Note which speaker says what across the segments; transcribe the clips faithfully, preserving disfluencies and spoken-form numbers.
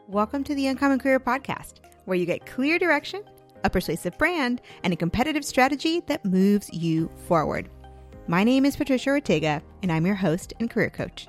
Speaker 1: Welcome to the Uncommon Career Podcast, where you get clear direction, a persuasive brand, and a competitive strategy that moves you forward. My name is Patricia Ortega, and I'm your host and career coach.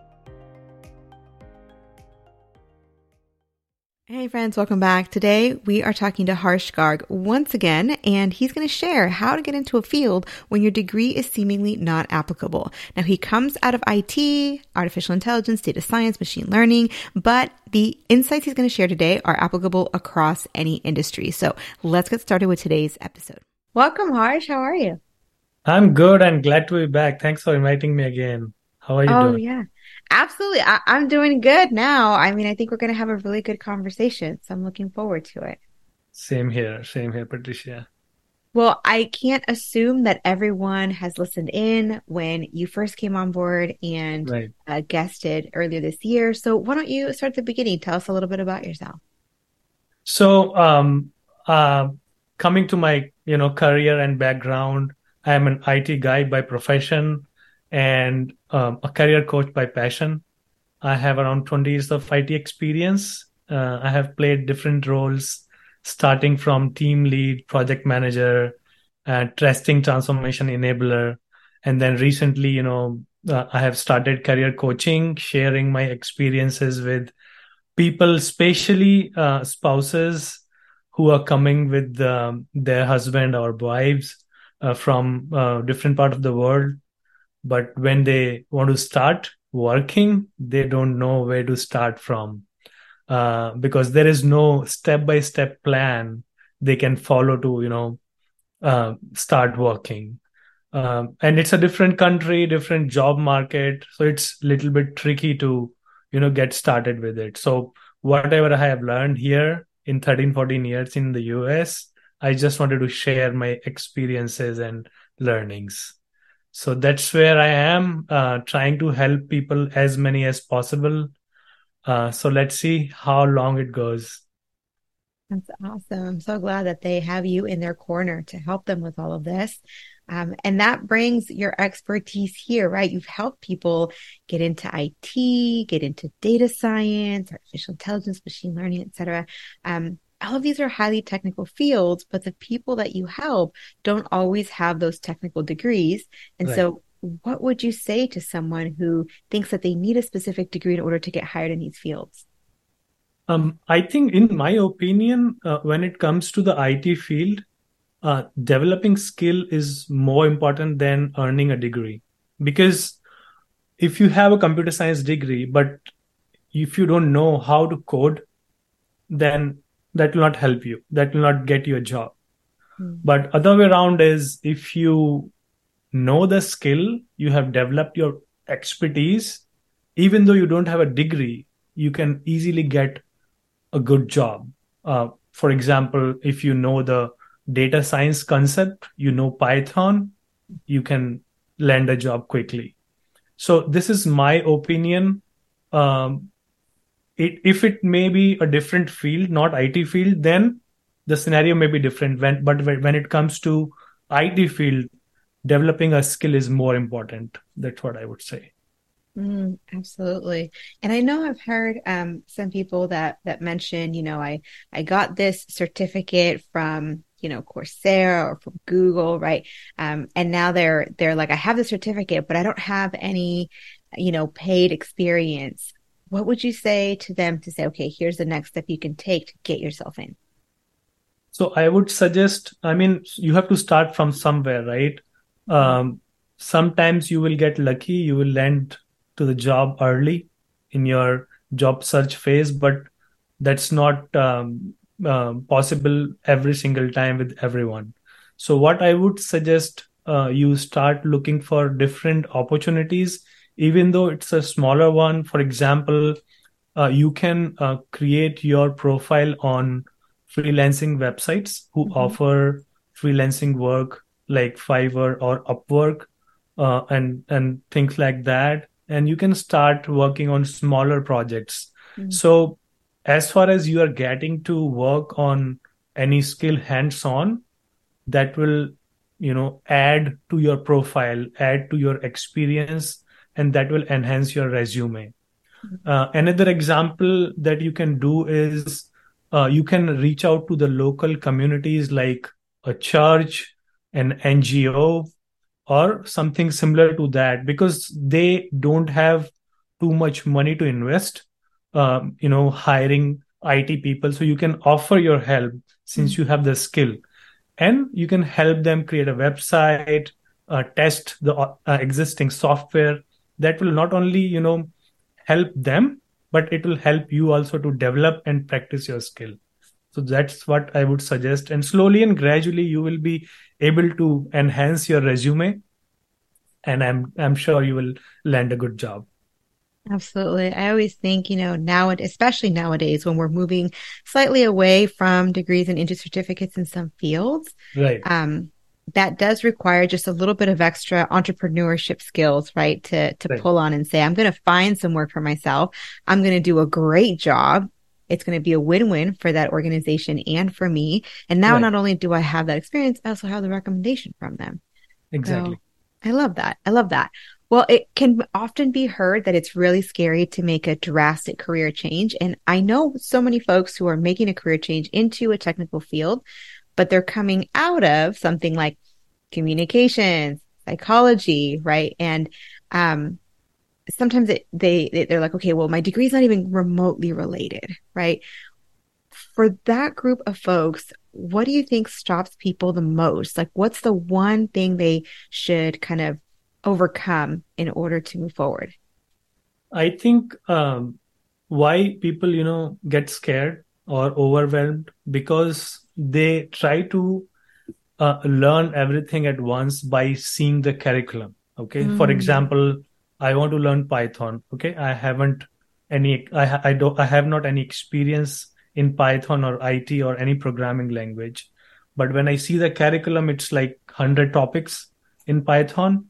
Speaker 1: Hey friends, welcome back. Today we are talking to Harsh Garg once again, and he's going to share how to get into a field when your degree is seemingly not applicable. Now he comes out of I T, artificial intelligence, data science, machine learning, but the insights he's going to share today are applicable across any industry. So let's get started with today's episode. Welcome, Harsh. How are you?
Speaker 2: I'm good and glad to be back. Thanks for inviting me again. How are you
Speaker 1: Oh,
Speaker 2: doing?
Speaker 1: yeah. Absolutely. I- I'm doing good now. I mean, I think we're going to have a really good conversation, so I'm looking forward to it.
Speaker 2: Same here. Same here, Patricia.
Speaker 1: Well, I can't assume that everyone has listened in when you first came on board and
Speaker 2: Right.
Speaker 1: uh, guested earlier this year. So why don't you start at the beginning? Tell us a little bit about yourself.
Speaker 2: So, um, uh, coming to my, you know, career and background, I'm an I T guy by profession and um, a career coach by passion. I have around twenty years of I T experience. Uh, I have played different roles, starting from team lead, project manager, uh, testing transformation enabler. And then recently, you know, uh, I have started career coaching, sharing my experiences with people, especially uh, spouses who are coming with um, their husband or wives uh, from uh, different part of the world. But when they want to start working, they don't know where to start from uh, because there is no step-by-step plan they can follow to, you know, uh, start working. Um, and it's a different country, different job market, so it's a little bit tricky to, you know, get started with it. So whatever I have learned here in thirteen, fourteen years in the U S, I just wanted to share my experiences and learnings. So that's where I am, uh, trying to help people as many as possible. Uh, so let's see how long it goes.
Speaker 1: That's awesome. I'm so glad that they have you in their corner to help them with all of this. Um, and that brings your expertise here, right? You've helped people get into I T, get into data science, artificial intelligence, machine learning, et cetera. Um, all of these are highly technical fields, but the people that you help don't always have those technical degrees. And
Speaker 2: Right.
Speaker 1: so what would you say to someone who thinks that they need a specific degree in order to get hired in these fields?
Speaker 2: Um, I think, in my opinion, uh, when it comes to the I T field, uh, developing skill is more important than earning a degree. Because if you have a computer science degree, but if you don't know how to code, then that will not help you. That will not get you a job.
Speaker 1: Mm.
Speaker 2: But other way around is, if you know the skill, you have developed your expertise, even though you don't have a degree, you can easily get a good job. Uh, for example, if you know the data science concept, you know Python, you can land a job quickly. So this is my opinion. Um, it, if it may be a different field, not I T field, then the scenario may be different. When, but when it comes to I T field, developing a skill is more important. That's what I would say.
Speaker 1: Mm, absolutely. And I know I've heard um, some people that that mention, you know, I I got this certificate from, you know, Coursera or from Google, right? Um, and now they're they're like, I have the certificate, but I don't have any, you know, paid experience. What would you say to them to say, okay, here's the next step you can take to get yourself in?
Speaker 2: So I would suggest, I mean, you have to start from somewhere, right?
Speaker 1: Mhm.
Speaker 2: Um, sometimes you will get lucky, you will land to the job early in your job search phase, but that's not um, um possible every single time with everyone. So what I would suggest, uh, you start looking for different opportunities, even though it's a smaller one. For example, uh, you can uh, create your profile on freelancing websites who
Speaker 1: Mhm.
Speaker 2: offer freelancing work like Fiverr or Upwork, uh, and and things like that. And you can start working on smaller projects.
Speaker 1: Mhm.
Speaker 2: So as far as you are getting to work on any skill hands-on, that will, you know, add to your profile, add to your experience, and that will enhance your resume. Uh, another example that you can do is uh, you can reach out to the local communities like a church, an N G O, or something similar to that, because they don't have too much money to invest, um, you know, hiring I T people. So you can offer your help since
Speaker 1: Mm.
Speaker 2: you have the skill, and you can help them create a website, uh, test the uh, existing software. That will not only, you know, help them, but it will help you also to develop and practice your skill. So that's what I would suggest. And slowly and gradually, you will be able to enhance your resume, and I'm I'm sure you will land a good job.
Speaker 1: Absolutely. I always think, you know, now, especially nowadays when we're moving slightly away from degrees and into certificates in some fields,
Speaker 2: Right.
Speaker 1: um, that does require just a little bit of extra entrepreneurship skills, right? To, to
Speaker 2: Right.
Speaker 1: pull on and say, I'm going to find some work for myself. I'm going to do a great job. It's going to be a win-win for that organization and for me. And now
Speaker 2: Right.
Speaker 1: not only do I have that experience, I also have the recommendation from them. So
Speaker 2: Exactly.
Speaker 1: I love that. I love that. Well, it can often be heard that it's really scary to make a drastic career change. And I know so many folks who are making a career change into a technical field, but they're coming out of something like communications, psychology, right? And um, sometimes it, they they're like, okay, well, my degree is not even remotely related, right? For that group of folks, what do you think stops people the most? Like, what's the one thing they should kind of overcome in order to move forward?
Speaker 2: I think um, why people, you know, get scared or overwhelmed, because they try to uh, learn everything at once by seeing the curriculum. Okay. For
Speaker 1: Mm,
Speaker 2: example, I want to learn Python. Okay. I haven't any, I, ha- I don't, I have not any experience in Python or I T or any programming language. But when I see the curriculum, it's like one hundred topics in Python.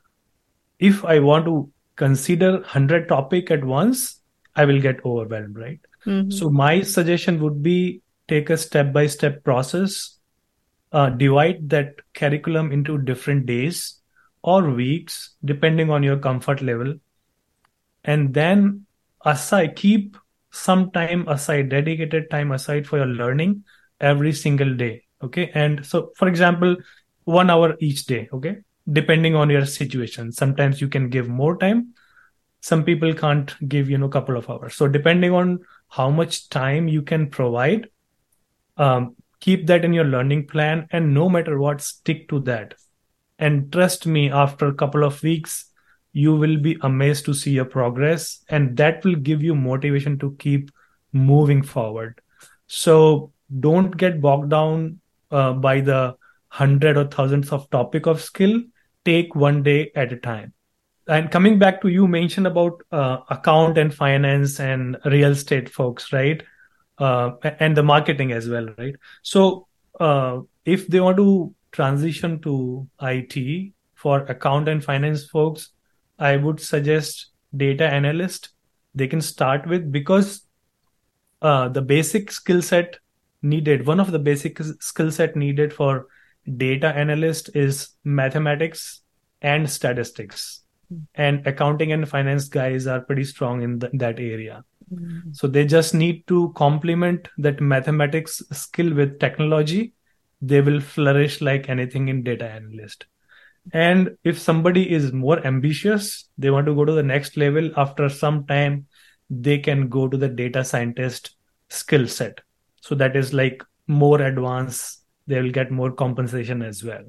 Speaker 2: If I want to consider one hundred topic at once, I will get overwhelmed, right?
Speaker 1: hmm
Speaker 2: So my suggestion would be take a step by step process, uh, divide that curriculum into different days or weeks, depending on your comfort level, and then aside, keep some time aside, dedicated time aside for your learning every single day. Okay. And so, for example, one hour each day. Okay. Depending on your situation, sometimes you can give more time. Some people can't give, you know, couple of hours. So depending on how much time you can provide, um, keep that in your learning plan, and no matter what, stick to that. And trust me, after a couple of weeks, you will be amazed to see your progress, and that will give you motivation to keep moving forward. So don't get bogged down uh, by the hundred or thousands of topic of skill. Take one day at a time. And coming back to, you mentioned about uh, account and finance and real estate folks, right? Uh, and the marketing as well, right? So uh, if they want to transition to I T for account and finance folks, I would suggest data analyst. They can start with, because uh, the basic skill set needed, one of the basic skill set needed for data analyst is mathematics and statistics. And accounting and finance guys are pretty strong in th- that area.
Speaker 1: hmm
Speaker 2: So they just need to complement that mathematics skill with technology. They will flourish like anything in data analyst. And if somebody is more ambitious, they want to go to the next level, after some time, they can go to the data scientist skill set. So that is like more advanced. They will get more compensation as well.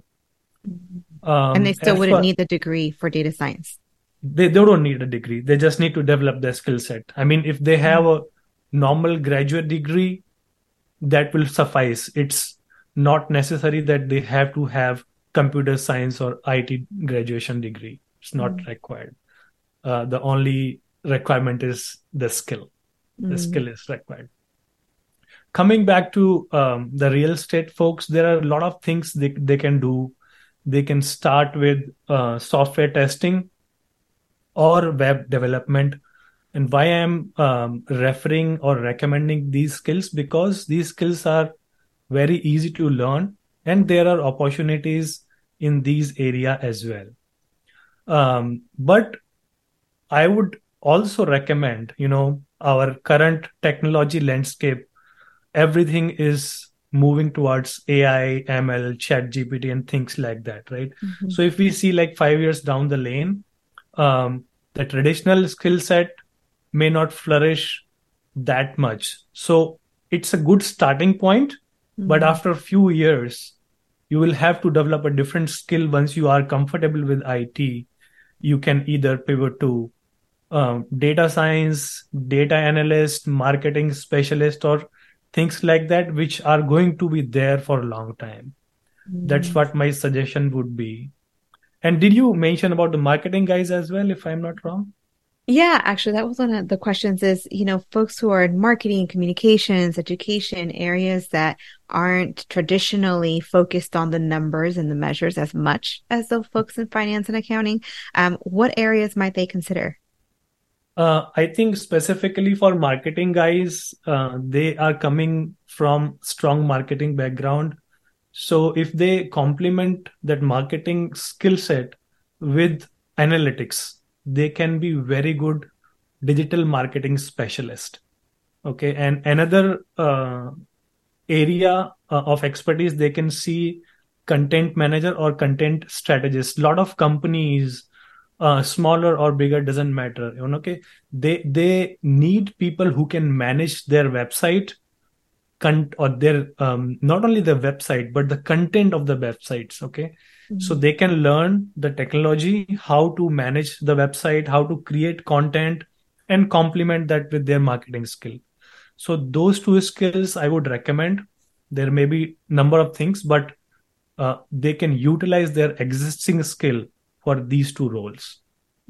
Speaker 1: And they
Speaker 2: Um,
Speaker 1: still
Speaker 2: as
Speaker 1: wouldn't
Speaker 2: for
Speaker 1: need the degree for data science.
Speaker 2: they, they don't need a degree. They just need to develop their skill set. I mean, if they have
Speaker 1: Mm.
Speaker 2: a normal graduate degree, that will suffice. It's not necessary that they have to have computer science or I T graduation degree. It's not required. Uh, the only requirement is the skill. The
Speaker 1: Mm-hmm.
Speaker 2: skill is required. Coming back to um, the real estate folks, there are a lot of things they, they can do. They can start with uh, software testing or web development. And why I'm um, referring or recommending these skills, because these skills are very easy to learn, and there are opportunities in these area as well. Um, but I would also recommend, you know, our current technology landscape, everything is moving towards A I, M L, Chat G P T, and things like that, right?
Speaker 1: Mm-hmm.
Speaker 2: So if we see like five years down the lane, um, the traditional skill set may not flourish that much. So it's a good starting point, but
Speaker 1: Mm-hmm.
Speaker 2: after a few years, you will have to develop a different skill. Once you are comfortable with I T, you can either pivot to um, data science, data analyst, marketing specialist, or things like that, which are going to be there for a long time. That's what my suggestion would be. And did you mention about the marketing guys as well, if I'm not wrong?
Speaker 1: Yeah, actually, that was one of the questions is, you know, folks who are in marketing, communications, education, areas that aren't traditionally focused on the numbers and the measures as much as the folks in finance and accounting. Um, what areas might they consider?
Speaker 2: Uh, I think specifically for marketing guys, uh, they are coming from strong marketing background. So if they complement that marketing skill set with analytics, they can be very good digital marketing specialist. Okay, and another uh, area uh, of expertise they can see content manager or content strategist. A lot of companies, uh, smaller or bigger, doesn't matter. You know, okay, they they need people who can manage their website con- or their um, not only the website but the content of the websites. Okay, so
Speaker 1: Mm-hmm.
Speaker 2: they can learn the technology, how to manage the website, how to create content, and complement that with their marketing skill. So those two skills I would recommend. There may be number of things, but uh, they can utilize their existing skill for these two roles.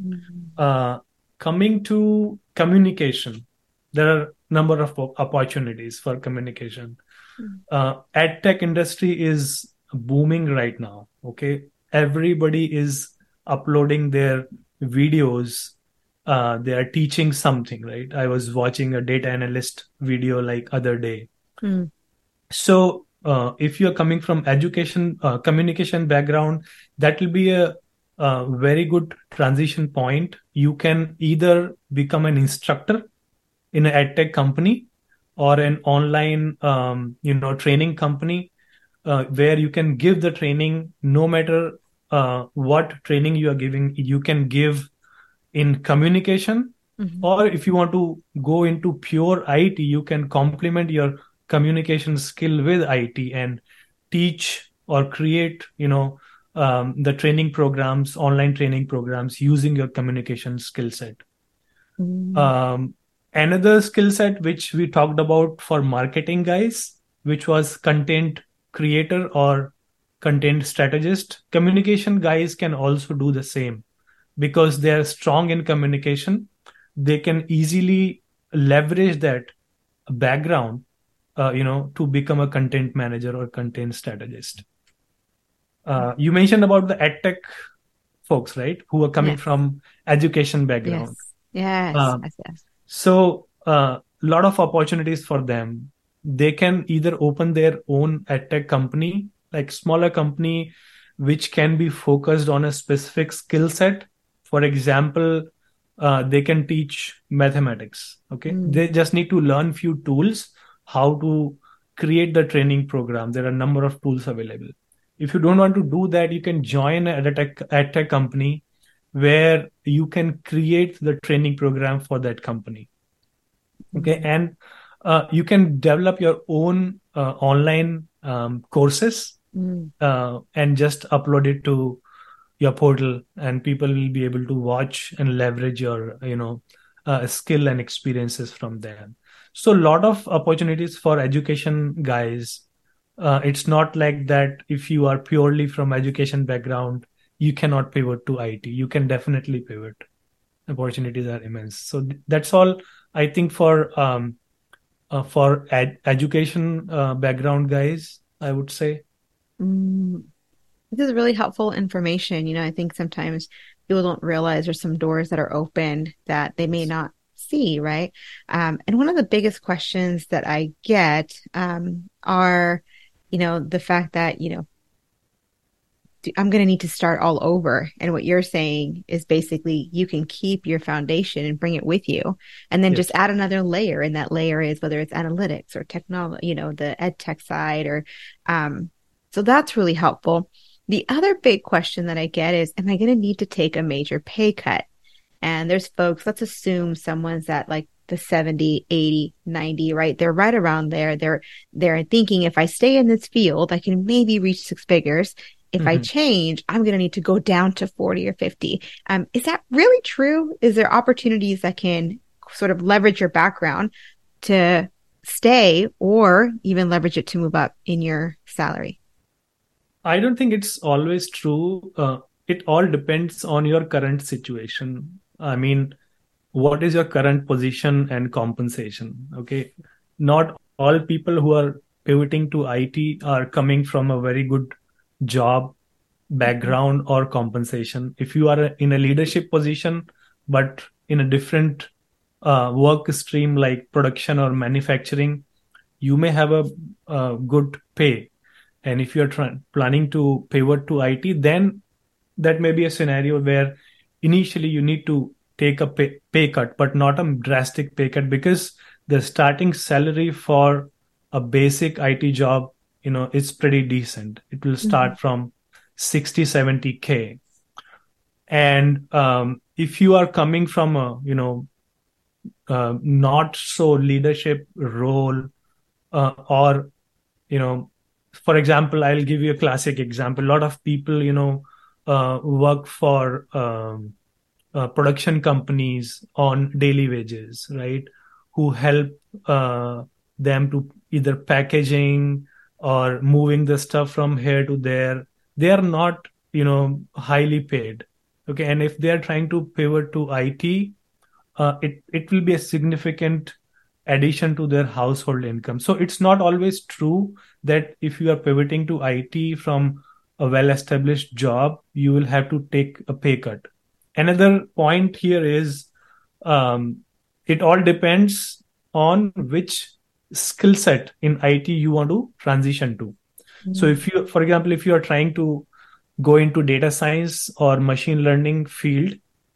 Speaker 2: Uh, Coming to communication, there are number of op- opportunities for communication. Uh, ad tech industry is booming right now. Okay, everybody is uploading their videos. Uh, they are teaching something, right? I was watching a data analyst video like other day.
Speaker 1: Mm-hmm.
Speaker 2: So uh, if you're coming from education uh, communication background, that will be a, a very good transition point. You can either become an instructor in an edtech company or an online um, you know training company, uh, where you can give the training no matter uh, what training you are giving. You can give in communication,
Speaker 1: Mm-hmm.
Speaker 2: or if you want to go into pure I T, you can complement your communication skill with I T and teach or create, you know, um, the training programs, online training programs using your communication skill set.
Speaker 1: Mm-hmm.
Speaker 2: Um, Another skill set which we talked about for marketing guys, which was content creator or content strategist. Communication guys can also do the same because they are strong in communication. They can easily leverage that background, uh, you know, to become a content manager or content strategist. Uh, you mentioned about the edtech folks, right, who are coming
Speaker 1: Yes.
Speaker 2: from education background.
Speaker 1: Yes. Yes.
Speaker 2: Uh,
Speaker 1: Yes. Yes.
Speaker 2: So a uh, lot of opportunities for them. They can either open their own edtech company, like smaller company, which can be focused on a specific skill set. For example, uh, they can teach mathematics. Okay,
Speaker 1: Mm.
Speaker 2: they just need to learn few tools, how to create the training program. There are a number of tools available. If you don't want to do that, you can join an edtech, edtech company where you can create the training program for that company. Okay,
Speaker 1: Mm.
Speaker 2: and uh, you can develop your own uh, online um, courses
Speaker 1: Mm.
Speaker 2: uh, and just upload it to your portal, and people will be able to watch and leverage your, you know, uh, skill and experiences from them. So a lot of opportunities for education guys. Uh, it's not like that if you are purely from education background, you cannot pivot to I T. You can definitely pivot. Opportunities are immense. So th- that's all I think for um, uh, for ed- education uh, background guys, I would say.
Speaker 1: Mm. This is really helpful information. You know, I think sometimes people don't realize there's some doors that are open that they may not see, right? Um, and one of the biggest questions that I get um, are, you know, the fact that, you know, I'm going to need to start all over. And what you're saying is basically you can keep your foundation and bring it with you and then
Speaker 2: Yes.
Speaker 1: just add another layer. And that layer is whether it's analytics or technology, you know, the ed tech side or, um, so that's really helpful. The other big question that I get is, am I going to need to take a major pay cut? And there's folks, let's assume someone's at like the seventy, eighty, ninety, right? They're right around there. They're, they're thinking if I stay in this field, I can maybe reach six figures. If I
Speaker 2: Mhm.
Speaker 1: change, I'm going to need to go down to forty or fifty. Um, is that really true? Is there opportunities that can sort of leverage your background to stay or even leverage it to move up in your salary?
Speaker 2: I don't think it's always true. Uh, it all depends on your current situation. I mean, what is your current position and compensation? Okay. Not all people who are pivoting to I T are coming from a very good job background or compensation. If you are in a leadership position, but in a different uh, work stream like production or manufacturing, you may have a, a good pay. And if you're trying planning to pivot to I T, then that may be a scenario where initially you need to take a pay, pay cut, but not a drastic pay cut because the starting salary for a basic I T job, you know, is pretty decent. It will
Speaker 1: Mm-hmm.
Speaker 2: start from sixty, seventy K. And um, if you are coming from a, you know, uh, not so leadership role uh, or, you know, for example, I'll give you a classic example. A lot of people, you know, uh, work for um, uh, production companies on daily wages, right? Who help uh, them to either packaging or moving the stuff from here to there. They are not, you know, highly paid. Okay. And if they are trying to pivot to I T, uh, it, it will be a significant addition to their household income. So it's not always true that if you are pivoting to I T from a well-established job, you will have to take a pay cut. Another point here is um, it all depends on which skill set in I T you want to transition to. So if you, for example, if you are trying to go into data science or machine learning field,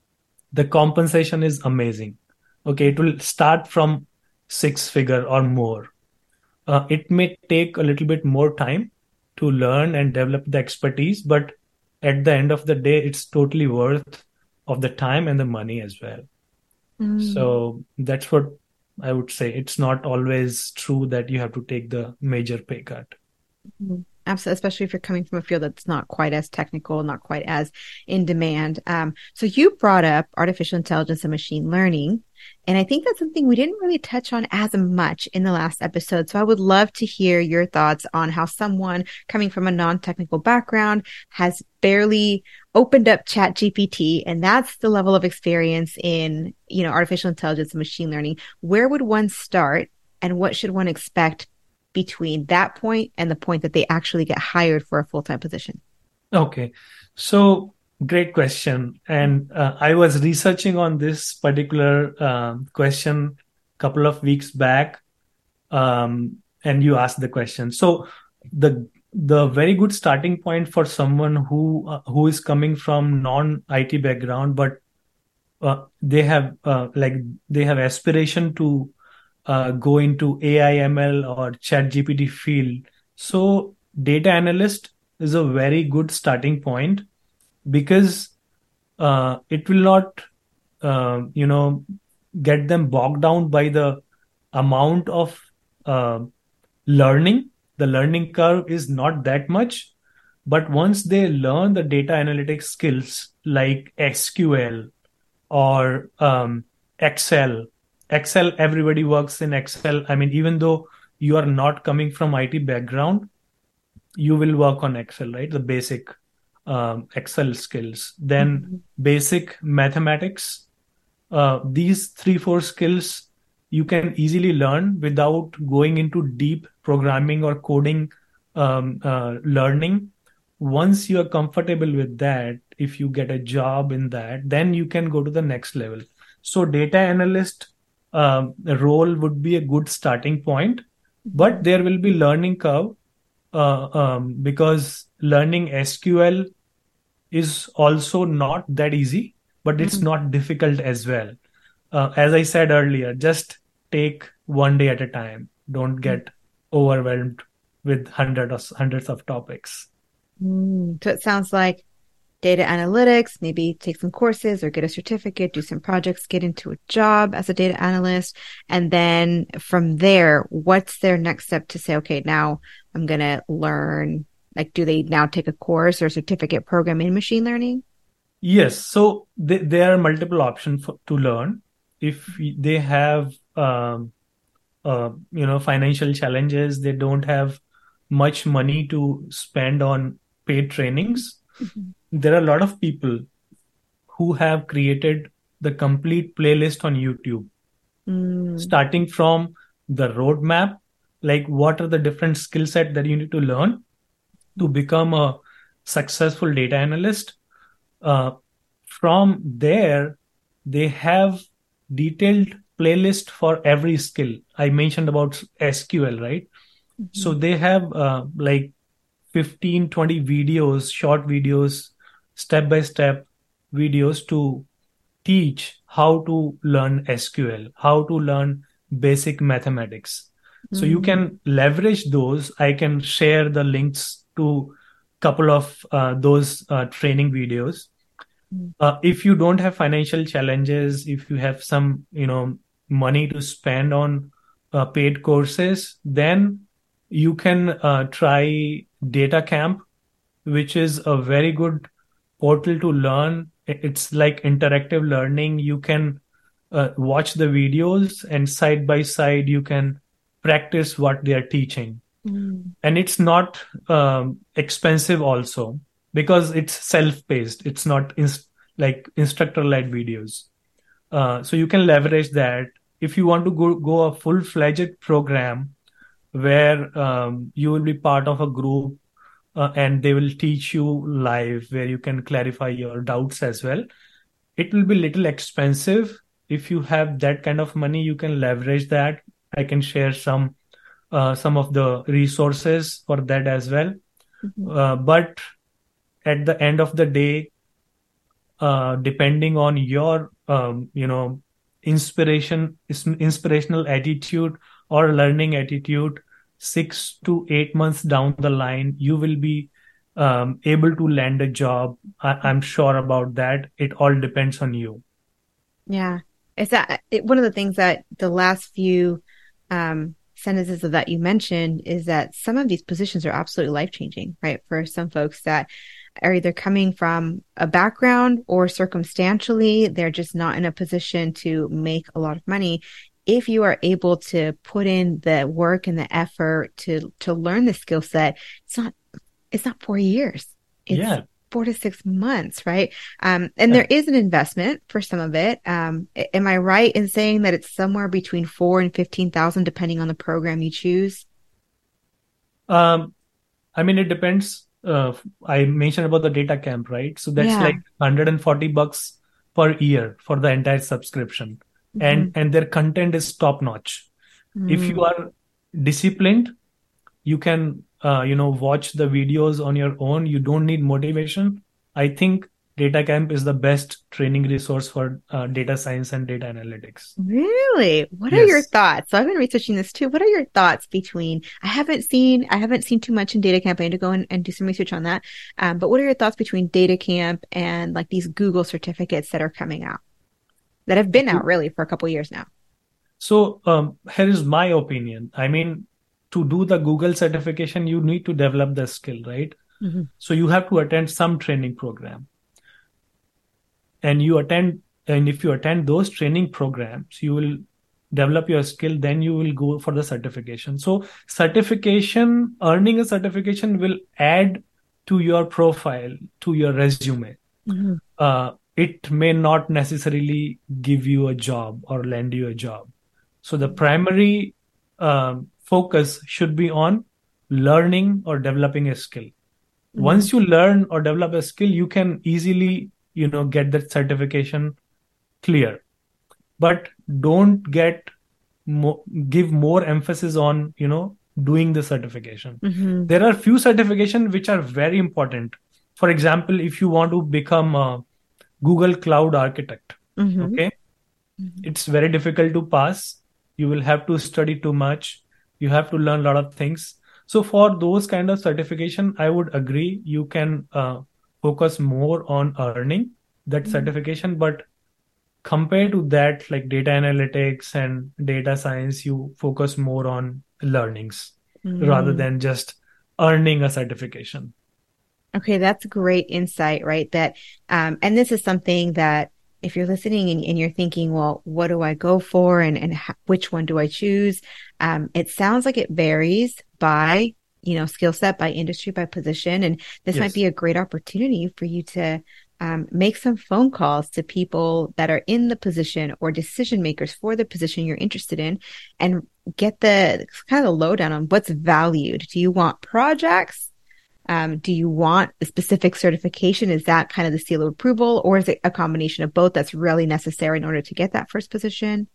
Speaker 2: the compensation is amazing. Okay, it will start from six figure or more. Uh, it may take a little bit more time to learn and develop the expertise, but at the end of the day, it's totally worth of the time and the money as well.
Speaker 1: Mm-hmm.
Speaker 2: So that's what I would say. It's not always true that you have to take the major pay cut.
Speaker 1: Mhm. Absolutely, especially if you're coming from a field that's not quite as technical, not quite as in demand. Um, so you brought up artificial intelligence and machine learning, and I think that's something we didn't really touch on as much in the last episode. So I would love to hear your thoughts on how someone coming from a non-technical background has barely opened up Chat G P T, and that's the level of experience in, you know, artificial intelligence and machine learning. Where would one start, and what should one expect between that point and the point that they actually get hired for a full-time position?
Speaker 2: Okay, so great question. And uh, I was researching on this particular um, question a couple of weeks back, um, and you asked the question. So the the very good starting point for someone who uh, who is coming from non-I T background, but uh, they have uh, like they have aspiration to uh, go into A I M L or Chat G P T field. So data analyst is a very good starting point because uh, it will not, uh, you know, get them bogged down by the amount of uh, learning. The learning curve is not that much, but once they learn the data analytics skills like S Q L or um, Excel. Excel, everybody works in Excel. I mean, even though you are not coming from I T background, you will work on Excel, right? The basic um, Excel skills. Then
Speaker 1: Mhm.
Speaker 2: basic mathematics. Uh, these three, four skills you can easily learn without going into deep programming or coding um, uh, learning. Once you are comfortable with that, if you get a job in that, then you can go to the next level. So data analyst um, role would be a good starting point, but
Speaker 1: Mhm.
Speaker 2: there will be learning curve uh, um, because learning S Q L is also not that easy, but it's
Speaker 1: Mm.
Speaker 2: not difficult as well. Uh, as I said earlier, just take one day at a time. Don't get overwhelmed with hundreds of hundreds of topics.
Speaker 1: Mm. So it sounds like data analytics, maybe take some courses or get a certificate, do some projects, get into a job as a data analyst. And then from there, what's their next step to say, okay, now I'm going to learn? Like, do they now take a course or certificate program in machine learning?
Speaker 2: Yes, so th there are multiple options for, to learn. If they have, um, uh, you know, financial challenges, they don't have much money to spend on paid trainings.
Speaker 1: Mhm.
Speaker 2: There are a lot of people who have created the complete playlist on YouTube,
Speaker 1: Mm.
Speaker 2: starting from the roadmap, like what are the different skill set that you need to learn to become a successful data analyst. Uh, from there, they have detailed playlist for every skill. I mentioned about S Q L, right? So
Speaker 1: Mhm.
Speaker 2: they have uh, like fifteen, twenty videos, short videos, step by step videos to teach how to learn S Q L, how to learn basic mathematics. So you
Speaker 1: Mm.
Speaker 2: can leverage those. I can share the links to couple of uh, those uh, training videos.
Speaker 1: Mm.
Speaker 2: Uh, if you don't have financial challenges, if you have some, you know, money to spend on uh, paid courses, then you can uh, try Data Camp, which is a very good portal to learn. It's like interactive learning. You can uh, watch the videos and side by side you can practice what they are teaching.
Speaker 1: Mm.
Speaker 2: And it's not um, expensive also because it's self-paced. It's not inst- like instructor-led videos. Uh, so you can leverage that. If you want to go, go a full-fledged program where um, you will be part of a group uh, and they will teach you live where you can clarify your doubts as well. It will be little expensive. If you have that kind of money, you can leverage that. I can share some uh, some of the resources for that as well.
Speaker 1: Mhm.
Speaker 2: Uh, but at the end of the day, uh, depending on your um, you know inspiration, inspirational attitude or learning attitude, six to eight months down the line, you will be um, able to land a job. I, I'm sure about that. It all depends on you.
Speaker 1: Yeah. It's that it, one of the things that the last few um, sentences of that you mentioned is that some of these positions are absolutely life-changing, right? For some folks that are either coming from a background or circumstantially, they're just not in a position to make a lot of money. If you are able to put in the work and the effort to to learn the skill set, it's not it's not four years. It's
Speaker 2: Yeah.
Speaker 1: four to six months, right? Um, and
Speaker 2: Yeah.
Speaker 1: there is an investment for some of it. Um, am I right in saying that it's somewhere between four and fifteen thousand, depending on the program you choose?
Speaker 2: Um, I mean, it depends. Uh, I mentioned about the data camp, right? So that's
Speaker 1: Yeah.
Speaker 2: like one hundred forty bucks per year for the entire subscription.
Speaker 1: Mm-hmm.
Speaker 2: And and their content is top notch. If you
Speaker 1: Mm.
Speaker 2: are disciplined, you can uh, you know watch the videos on your own. You don't need motivation. I think Data Camp is the best training resource for uh, data science and data analytics.
Speaker 1: Really? What are your
Speaker 2: Yes.
Speaker 1: thoughts? So I've been researching this too. What are your thoughts between, I haven't seen, I haven't seen too much in Data Camp. I need to go and, and do some research on that. Um, but what are your thoughts between Data Camp and like these Google certificates that are coming out, that have been out really for a couple years now?
Speaker 2: So um, here is my opinion. I mean, to do the Google certification, you need to develop the skill, right?
Speaker 1: Mhm.
Speaker 2: So you have to attend some training program, and you attend, and if you attend those training programs, you will develop your skill. Then you will go for the certification. So certification, earning a certification will add to your profile, to your resume.
Speaker 1: Mhm.
Speaker 2: Uh, it may not necessarily give you a job or land you a job. So the primary um, focus should be on learning or developing a skill.
Speaker 1: Mhm.
Speaker 2: Once you learn or develop a skill, you can easily, you know, get that certification clear. But don't get more, give more emphasis on, you know, doing the certification.
Speaker 1: Mm-hmm.
Speaker 2: There are few certifications which are very important. For example, if you want to become a Google Cloud Architect,
Speaker 1: Mm-hmm.
Speaker 2: okay,
Speaker 1: Mm-hmm.
Speaker 2: it's very difficult to pass. You will have to study too much. You have to learn a lot of things. So for those kind of certification, I would agree you can uh, focus more on earning that certification. But compared to that, like data analytics and data science, you focus more on learnings rather
Speaker 1: Mm-hmm.
Speaker 2: than just earning a certification.
Speaker 1: Okay, that's great insight, right? That, um, and this is something that if you're listening and, and you're thinking, well, what do I go for and, and h- which one do I choose? Um, it sounds like it varies by, you know, skill set, by industry, by position. And this might be
Speaker 2: Yes.
Speaker 1: a great opportunity for you to, um, make some phone calls to people that are in the position or decision makers for the position you're interested in and get the kind of the lowdown on what's valued. Do you want projects? Um, do you want a specific certification? Is that kind of the seal of approval, or is it a combination of both that's really necessary in order to get that first position?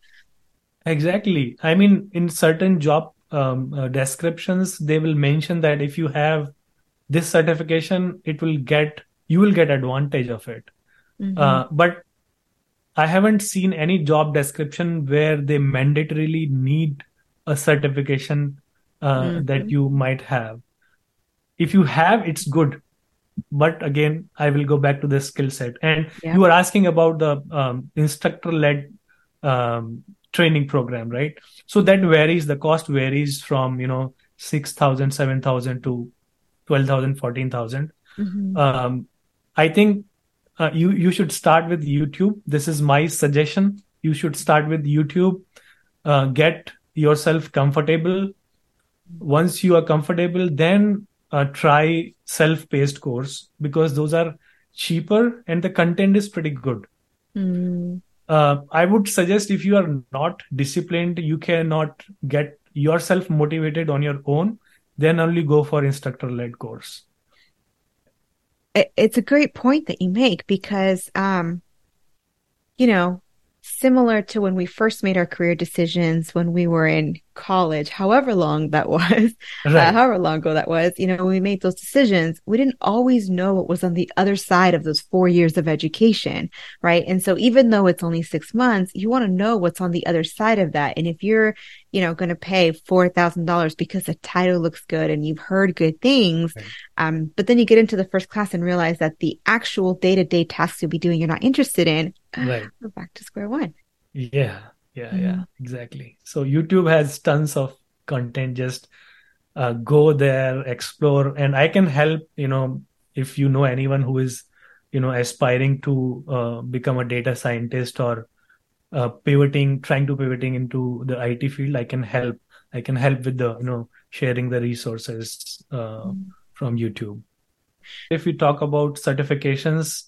Speaker 2: Exactly. I mean, in certain job um, uh, descriptions, they will mention that if you have this certification, it will get you will get advantage of it.
Speaker 1: Mm-hmm.
Speaker 2: Uh, but I haven't seen any job description where they mandatorily need a certification uh, that
Speaker 1: Mm-hmm.
Speaker 2: you might have. If you have, it's good. But again, I will go back to the skill set. And you
Speaker 1: Yep.
Speaker 2: were asking about the um, instructor-led um, training program, right? So that varies. The cost varies from, you know, six thousand, seven thousand to twelve thousand, fourteen thousand.
Speaker 1: Mm-hmm.
Speaker 2: Um, I think uh, you you should start with YouTube. This is my suggestion. You should start with YouTube. Uh, get yourself comfortable. Once you are comfortable, then uh, try self-paced course because those are cheaper and the content is pretty good.
Speaker 1: Mm-hmm.
Speaker 2: Uh, I would suggest if you are not disciplined, you cannot get yourself motivated on your own, then only go for instructor-led course.
Speaker 1: It, it's a great point that you make because, um, you know, similar to when we first made our career decisions when we were in college, however long that was, uh,
Speaker 2: Right.
Speaker 1: however long ago that was, you know, when we made those decisions, we didn't always know what was on the other side of those four years of education, right? And so even though it's only six months, you want to know what's on the other side of that. And if you're, you know, going to pay four thousand dollars because the title looks good and you've heard good things,
Speaker 2: Right.
Speaker 1: um, but then you get into the first class and realize that the actual day-to-day tasks you'll be doing, you're not interested in,
Speaker 2: Right.
Speaker 1: we're back to square one.
Speaker 2: Yeah. Yeah.
Speaker 1: Mm-hmm.
Speaker 2: Yeah. Exactly. So YouTube has tons of content. Just uh, go there, explore, and I can help, you know, if you know anyone who is, you know, aspiring to uh, become a data scientist or uh, pivoting, trying to pivoting into the I T field, I can help. I can help with the, you know, sharing the resources uh, from YouTube. If we talk about certifications,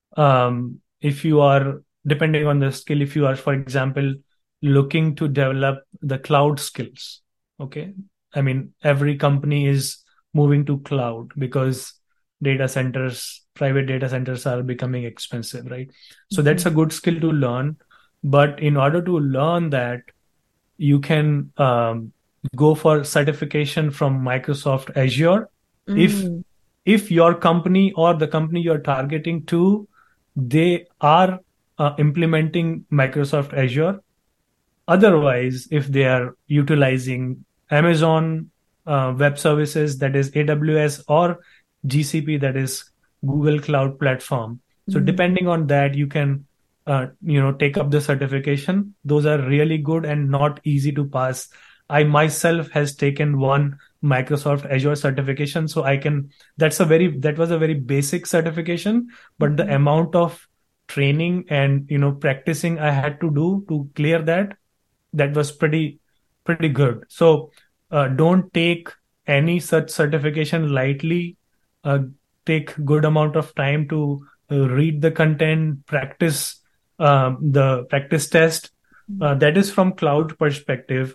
Speaker 2: um, if you are, depending on the skill, if you are, for example, looking to develop the cloud skills, okay? I mean, every company is moving to cloud because data centers, private data centers are becoming expensive, right? So that's
Speaker 1: Mm-hmm.
Speaker 2: a good skill to learn. But in order to learn that, you can um, go for certification from Microsoft Azure. If
Speaker 1: Mm-hmm.
Speaker 2: if your company or the company you're targeting to, they are uh, implementing Microsoft Azure. Otherwise, if they are utilizing Amazon uh, Web Services, that is A W S, or G C P, that is Google Cloud Platform. So depending on that, you can uh, you know take up the certification. Those are really good and not easy to pass. I myself has taken one Microsoft Azure certification, so I can. That's a very that was a very basic certification, but the
Speaker 1: Mm-hmm.
Speaker 2: amount of training and you know practicing I had to do to clear that, that was pretty pretty good. So uh, don't take any such certification lightly. Uh, take good amount of time to uh, read the content, practice um, the practice test. Uh, that is from cloud perspective.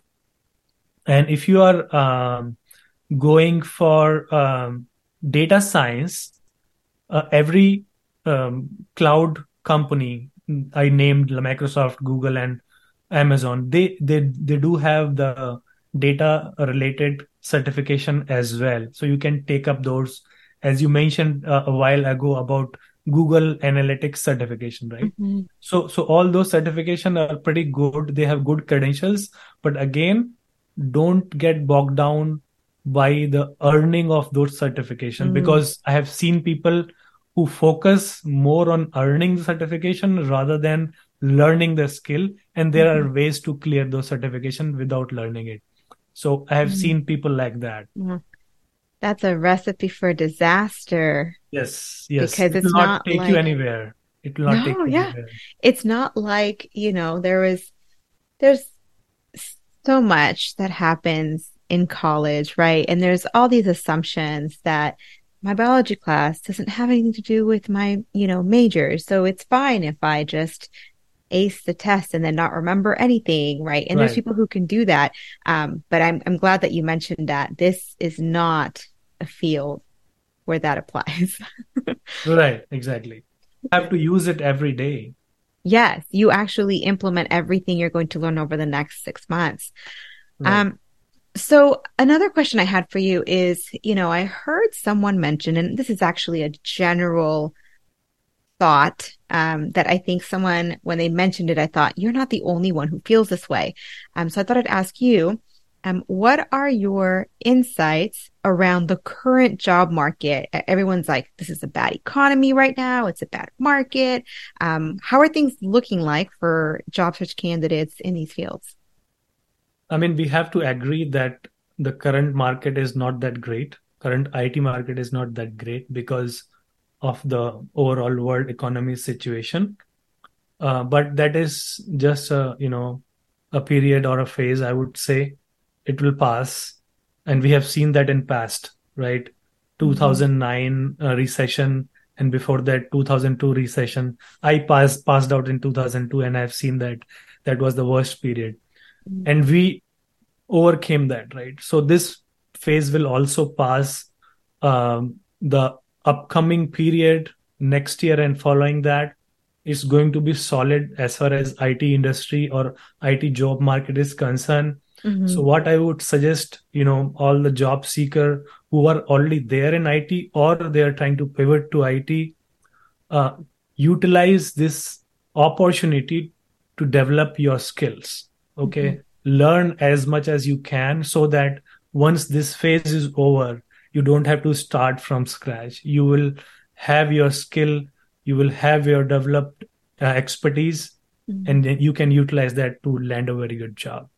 Speaker 2: And if you are um, going for um, data science, uh, every um, cloud company I named Microsoft, Google, and Amazon, they they they do have the data related certification as well. So you can take up those, as you mentioned uh, a while ago about Google Analytics certification, right?
Speaker 1: Mm-hmm.
Speaker 2: So, so all those certification are pretty good. They have good credentials, but again, don't get bogged down by the earning of those certification,
Speaker 1: Mm-hmm.
Speaker 2: because I have seen people who focus more on earning the certification rather than learning the skill, and there are ways to clear those certification without learning it. So I have
Speaker 1: Mm-hmm.
Speaker 2: seen people like that.
Speaker 1: That's a recipe for disaster
Speaker 2: Yes, yes.
Speaker 1: because
Speaker 2: It will
Speaker 1: it's
Speaker 2: not
Speaker 1: not
Speaker 2: take you
Speaker 1: like,
Speaker 2: anywhere. It will not take
Speaker 1: no,
Speaker 2: you
Speaker 1: yeah.
Speaker 2: anywhere.
Speaker 1: It's not like, you know, there was, there's so much that happens in college, right? And there's all these assumptions that my biology class doesn't have anything to do with my, you know, major. So it's fine if I just ace the test and then not remember anything, right? And there's
Speaker 2: Right,
Speaker 1: people who can do that. Um, but I'm I'm glad that you mentioned that this is not a field where that applies.
Speaker 2: right, exactly. Have to use it every day.
Speaker 1: Yes, you actually implement everything you're going to learn over the next six months.
Speaker 2: Right.
Speaker 1: Um, so another question I had for you is, you know, I heard someone mention, and this is actually a general thought, um, that I think someone, when they mentioned it, I thought, you're not the only one who feels this way. Um, so I thought I'd ask you, um, what are your insights around the current job market? E- Everyone's like, this is a bad economy right now. It's a bad market. Um, how are things looking like for job search candidates in these fields?
Speaker 2: I mean, we have to agree that the current market is not that great. Current I T market is not that great because of the overall world economy situation. Uh, but that is just a, you know, a period or a phase, I would say. It will pass. And we have seen that in past, right?
Speaker 1: Mhm.
Speaker 2: two thousand nine uh, recession, and before that two thousand two recession. I passed passed out in two thousand two, and I've seen that that was the worst period. And we overcame that, right? So this phase will also pass. Um, the upcoming period next year and following that is going to be solid as far as I T industry or I T job market is concerned. So
Speaker 1: Mhm.
Speaker 2: what I would suggest, you know, all the job seeker who are already there in I T or they are trying to pivot to I T, uh, utilize this opportunity to develop your skills.
Speaker 1: Mhm.
Speaker 2: Okay. Learn as much as you can so that once this phase is over, you don't have to start from scratch. You will have your skill, you will have your developed uh, expertise,
Speaker 1: Mhm.
Speaker 2: and then you can utilize that to land a very good job.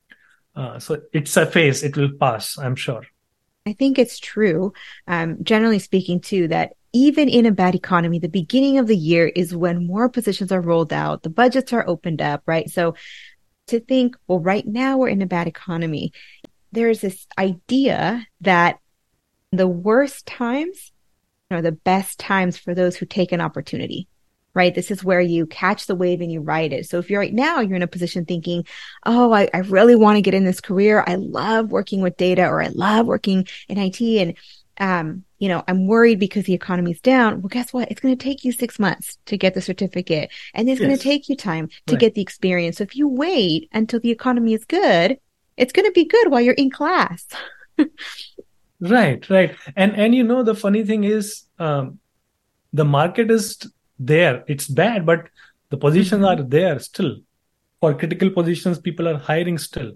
Speaker 2: Uh, so it's a phase, it will pass, I'm sure.
Speaker 1: I think it's true, um, generally speaking, too, that even in a bad economy, the beginning of the year is when more positions are rolled out, the budgets are opened up, right? So to think, well, right now we're in a bad economy, there's this idea that the worst times are the best times for those who take an opportunity, right? This is where you catch the wave and you ride it. So if you're right now, you're in a position thinking, oh, I, I really want to get in this career. I love working with data or I love working in I T. And, um, you know, I'm worried because the economy's down. Well, guess what? It's going to take you six months to get the certificate and it's going to
Speaker 2: Yes,
Speaker 1: take you time to
Speaker 2: right.
Speaker 1: get the experience. So if you wait until the economy is good, it's going to be good while you're in class.
Speaker 2: Right, right. And and you know the funny thing is um, the market is there. It's bad, but the positions
Speaker 1: Mm-hmm.
Speaker 2: are there still. For critical positions, people are hiring still.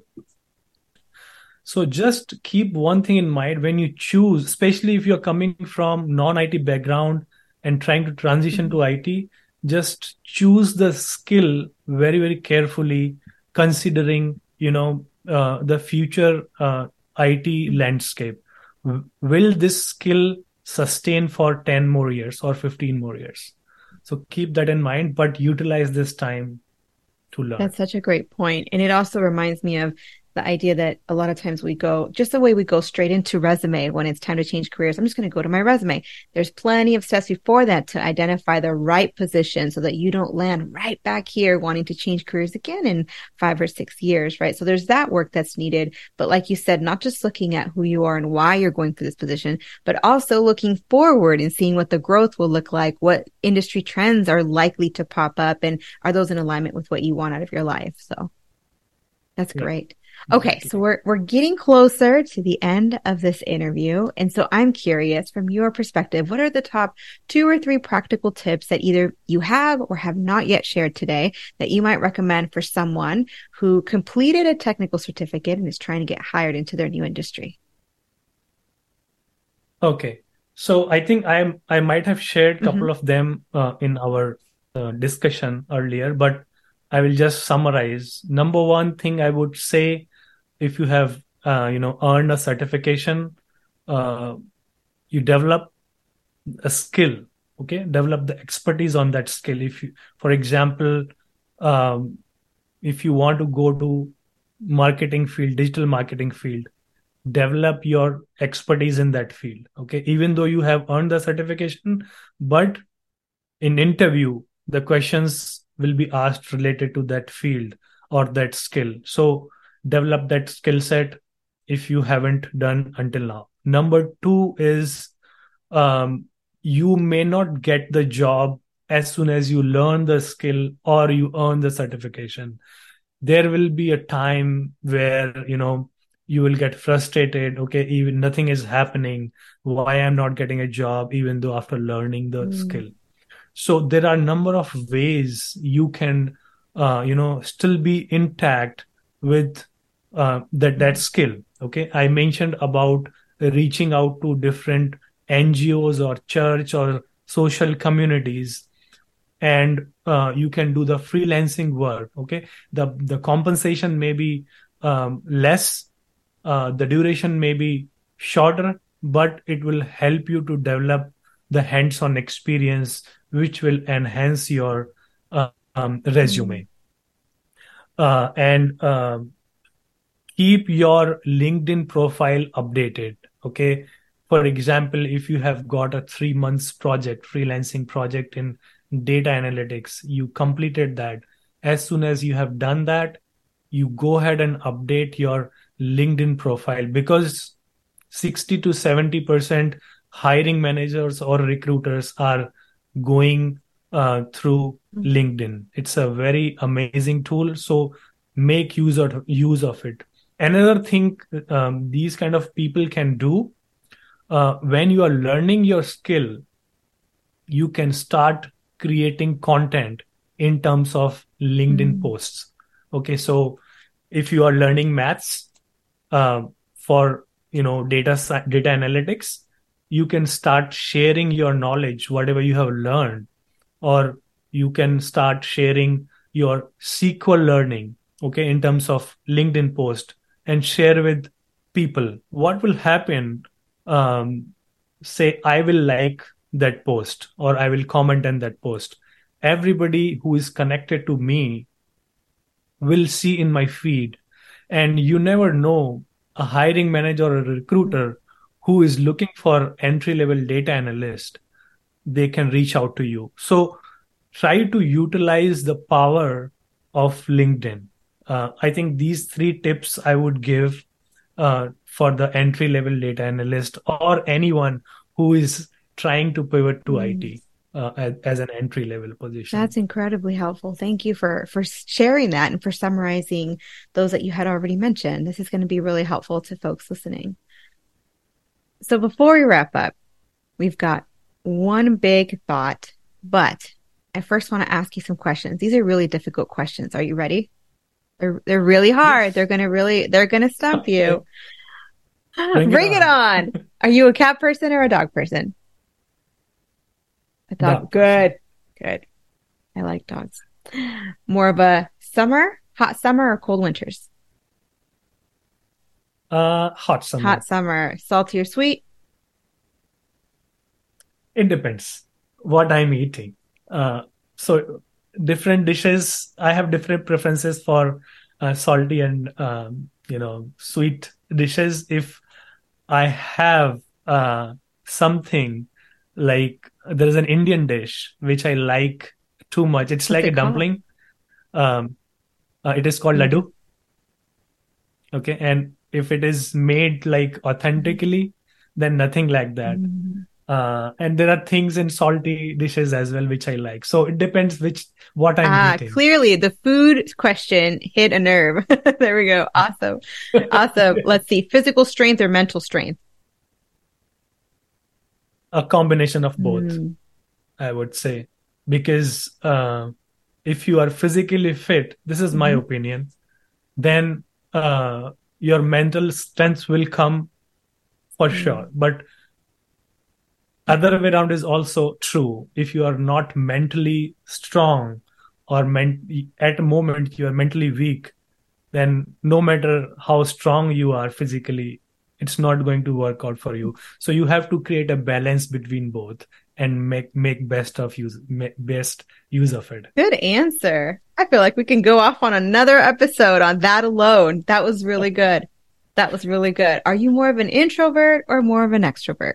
Speaker 2: So just keep one thing in mind when you choose, especially if you're coming from non-I T background and trying to transition
Speaker 1: Mm-hmm.
Speaker 2: to I T, just choose the skill very, very carefully, considering, you know, uh, the future uh, I T landscape. W- Will this skill sustain for ten more years or fifteen more years? So keep that in mind, but utilize this time to learn.
Speaker 1: That's such a great point. And it also reminds me of the idea that a lot of times we go just the way we go straight into resume when it's time to change careers. I'm just going to go to my resume. There's plenty of steps before that to identify the right position so that you don't land right back here wanting to change careers again in five or six years, right? So there's that work that's needed. But like you said, not just looking at who you are and why you're going for this position, but also looking forward and seeing what the growth will look like, what industry trends are likely to pop up, and are those in alignment with what you want out of your life? So that's
Speaker 2: Yeah.
Speaker 1: great. Okay, so
Speaker 2: exactly.
Speaker 1: we're we're getting closer to the end of this interview, and so I'm curious from your perspective, what are the top two or three practical tips that either you have or have not yet shared today that you might recommend for someone who completed a technical certificate and is trying to get hired into their new industry?
Speaker 2: Okay. So I think I'm I might have shared a
Speaker 1: Hmm.
Speaker 2: couple of them uh, in our uh, discussion earlier, but I will just summarize. Number one thing I would say, if you have uh, you know earned a certification, uh, you develop a skill. Okay, develop the expertise on that skill. If you, for example, um, if you want to go to marketing field, digital marketing field, develop your expertise in that field. Okay, even though you have earned the certification, but in interview the questions will be asked related to that field or that skill. So develop that skill set if you haven't done until now. Number two is, um, you may not get the job as soon as you learn the skill or you earn the certification. There will be a time where you know you will get frustrated. Okay, even nothing is happening, why I'm not getting a job even though after learning the
Speaker 1: Mm-hmm.
Speaker 2: skill. So there are a number of ways you can uh, you know still be intact with uh, that that skill. Okay, I mentioned about reaching out to different N G Os or church or social communities, and uh, you can do the freelancing work. Okay, the the compensation may be um, less, uh, the duration may be shorter, but it will help you to develop the hands-on experience, which will enhance your uh, um,
Speaker 1: Mm-hmm.
Speaker 2: resume. Uh, and um keep your LinkedIn profile updated. Okay. For example, if you have got a three months project, freelancing project in data analytics, you completed that. As soon as you have done that, you go ahead and update your LinkedIn profile, because sixty to seventy percent hiring managers or recruiters are going uh, through LinkedIn. It's a very amazing tool. So make use of, use of it. Another thing um, these kind of people can do, uh, when you are learning your skill, you can start creating content in terms of LinkedIn
Speaker 1: Mm-hmm.
Speaker 2: posts. Okay, so if you are learning maths uh, for you know data sci- data analytics, you can start sharing your knowledge, whatever you have learned, or you can start sharing your S Q L learning, okay, in terms of LinkedIn post, and share with people. What will happen? Um, say I will like that post or I will comment on that post. Everybody who is connected to me will see in my feed. And you never know, a hiring manager or a recruiter who is looking for entry level data analyst, they can reach out to you. So try to utilize the power of LinkedIn. Uh, I think these three tips I would give uh, for the entry level data analyst or anyone who is trying to pivot to
Speaker 1: Mm-hmm.
Speaker 2: I T uh, as, as an entry level position.
Speaker 1: That's incredibly helpful. Thank you for for sharing that and for summarizing those that you had already mentioned. This is going to be really helpful to folks listening. So before we wrap up, we've got one big thought, but I first want to ask you some questions. These are really difficult questions. Are you ready? They're they're really hard. They're
Speaker 2: Yes.
Speaker 1: going to really they're going to stump
Speaker 2: Okay.
Speaker 1: you.
Speaker 2: Bring it
Speaker 1: Bring it
Speaker 2: on.
Speaker 1: on. Are you a cat person or a dog person? A dog.
Speaker 2: Dog person.
Speaker 1: Good. Good. I like dogs. More of a summer, hot summer or cold winters?
Speaker 2: Uh, hot
Speaker 1: Hot
Speaker 2: summer.
Speaker 1: summer, salty or sweet?
Speaker 2: It depends what I'm eating. Uh, so different dishes, I have different preferences for uh, salty and um, you know sweet dishes. If I have uh, something like, there is an Indian dish which I like too much. It's
Speaker 1: What's
Speaker 2: like
Speaker 1: it
Speaker 2: a
Speaker 1: called?
Speaker 2: dumpling. Um, uh, it is called
Speaker 1: Mm-hmm.
Speaker 2: laddu. Okay, and if it is made like
Speaker 1: Mm-hmm.
Speaker 2: authentically, then nothing like that. Uh, and there are things in salty dishes as well, which I like. So it depends which, what I'm
Speaker 1: Ah,
Speaker 2: eating.
Speaker 1: clearly the food question hit a nerve. There we go. Awesome. Awesome. Let's see. Physical strength or mental strength?
Speaker 2: A combination of both,
Speaker 1: Mm,
Speaker 2: I would say, because uh, if you are physically fit, this is my
Speaker 1: mhm,
Speaker 2: opinion, then uh, your mental strength will come for
Speaker 1: mm.
Speaker 2: sure. But other way around is also true. If you are not mentally strong or ment- at a moment you are mentally weak, then no matter how strong you are physically, it's not going to work out for you. So you have to create a balance between both and make make best of use make best use of it.
Speaker 1: Good answer. I feel like we can go off on another episode on that alone. That was really good. That was really good. Are you more of an introvert or more of an extrovert?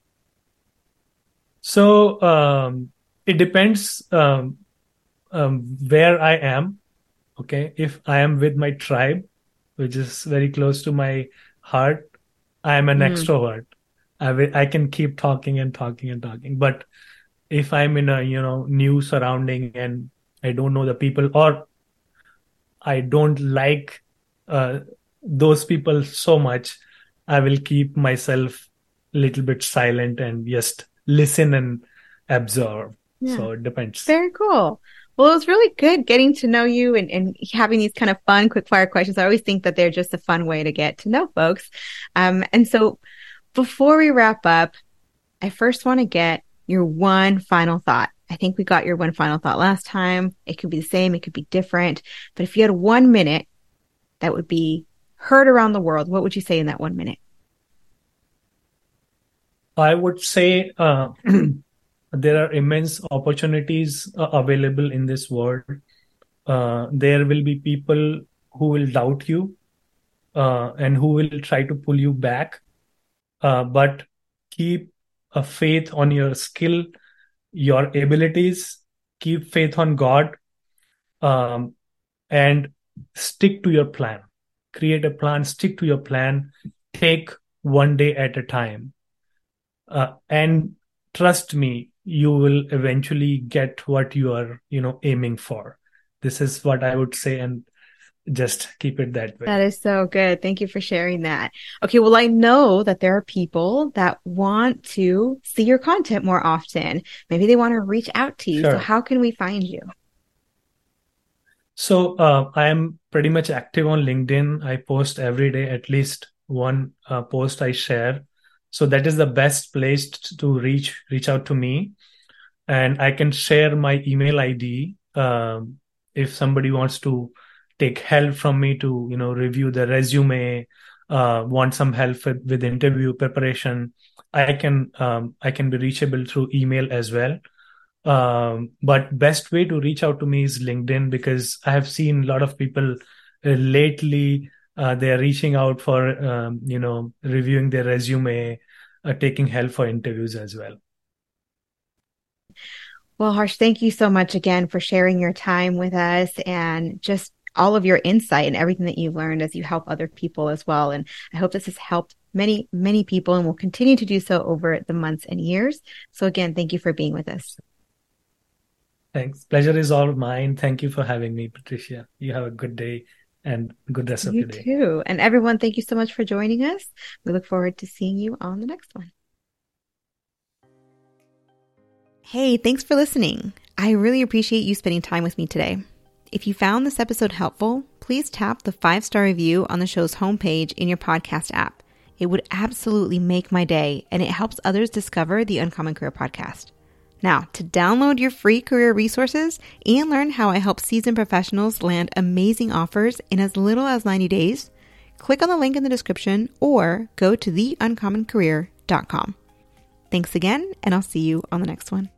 Speaker 2: So um, it depends um, um, where I am. Okay, if I am with my tribe, which is very close to my heart, I am an
Speaker 1: Mm,
Speaker 2: extrovert. I will, I can keep talking and talking and talking. But if I'm in a you know new surrounding and I don't know the people, or I don't like uh, those people so much, I will keep myself a little bit silent and just listen and observe.
Speaker 1: yeah.
Speaker 2: So it depends.
Speaker 1: Very cool. Well, it was really good getting to know you and, and having these kind of fun, quick fire questions. I always think that they're just a fun way to get to know folks. Um, and so before we wrap up, I first want to get your one final thought. I think we got your one final thought last time. It could be the same, it could be different. But if you had one minute that would be heard around the world, what would you say in that one minute?
Speaker 2: I would say uh, there are immense opportunities uh, available in this world. Uh, there will be people who will doubt you uh, and who will try to pull you back. Uh, but keep a faith on your skill, your abilities, keep faith on God, um, and stick to your plan. Create a plan, stick to your plan, take one day at a time. Uh, and trust me, you will eventually get what you are, you know, aiming for. This is what I would say, and just keep it that
Speaker 1: That
Speaker 2: way.
Speaker 1: is so good. Thank you for sharing that. Okay, well, I know that there are people that want to see your content more often. Maybe they want to reach out to you. So
Speaker 2: Sure.
Speaker 1: how can we find you?
Speaker 2: So uh, I am pretty much active on LinkedIn. I post every day, at least one uh, post I share. So that is the best place to reach reach out to me, and I can share my email I D um, if somebody wants to take help from me to you know review the resume, uh, want some help with, with interview preparation. I can um, I can be reachable through email as well. Um, but best way to reach out to me is LinkedIn, because I have seen a lot of people uh, lately. Uh, they are reaching out for um, you know reviewing their resume, uh, taking help for interviews as well.
Speaker 1: Well, Harsh, thank you so much again for sharing your time with us and just all of your insight and everything that you've learned as you help other people as well. And I hope this has helped many, many people and will continue to do so over the months and years. So again, thank you for being with us.
Speaker 2: Thanks. Pleasure is all mine. Thank you for having me, Patricia. You have a good day and good rest of
Speaker 1: You
Speaker 2: your day.
Speaker 1: too. And everyone, thank you so much for joining us. We look forward to seeing you on the next one. Hey, thanks for listening. I really appreciate you spending time with me today. If you found this episode helpful, please tap the five-star review on the show's homepage in your podcast app. It would absolutely make my day, and it helps others discover the Uncommon Career Podcast. Now, to download your free career resources and learn how I help seasoned professionals land amazing offers in as little as ninety days, click on the link in the description or go to the uncommon career dot com. Thanks again, and I'll see you on the next one.